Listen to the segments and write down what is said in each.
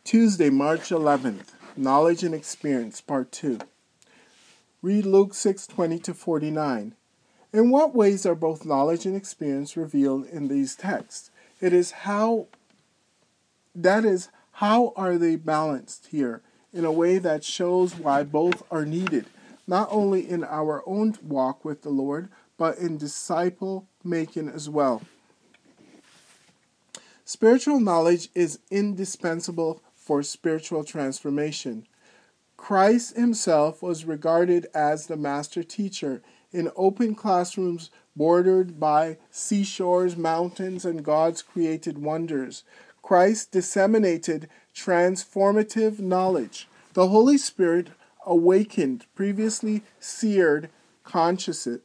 Tuesday, March 11th, Knowledge and Experience, Part 2. Read Luke 6:20-49. In what ways are both knowledge and experience revealed in these texts? How are they balanced here in a way that shows why both are needed, not only in our own walk with the Lord, but in disciple making as well. Spiritual knowledge is indispensable for spiritual transformation. Christ himself was regarded as the master teacher in open classrooms bordered by seashores, mountains, and God's created wonders. Christ disseminated transformative knowledge. The Holy Spirit awakened previously seared consciences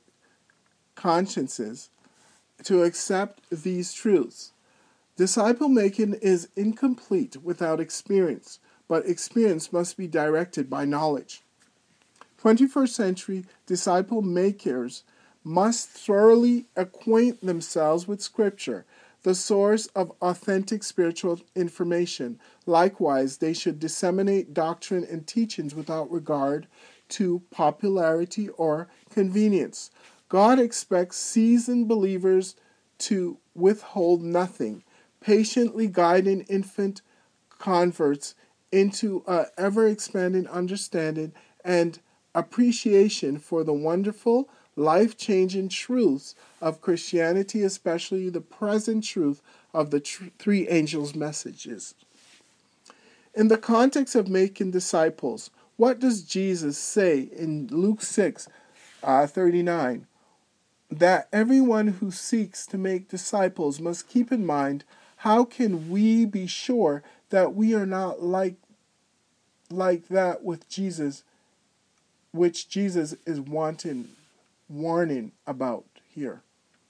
to accept these truths. Disciple making is incomplete without experience, but experience must be directed by knowledge. 21st century disciple makers must thoroughly acquaint themselves with Scripture, the source of authentic spiritual information. Likewise, they should disseminate doctrine and teachings without regard to popularity or convenience. God expects seasoned believers to withhold nothing, patiently guiding infant converts into an ever-expanding understanding and appreciation for the wonderful, life-changing truths of Christianity, especially the present truth of the three angels' messages. In the context of making disciples, what does Jesus say in Luke 6:39? That everyone who seeks to make disciples must keep in mind, how can we be sure that we are not like that with Jesus, which Jesus is warning about here?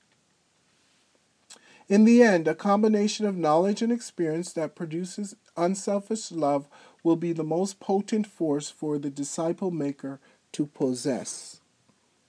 In the end, a combination of knowledge and experience that produces unselfish love will be the most potent force for the disciple maker to possess.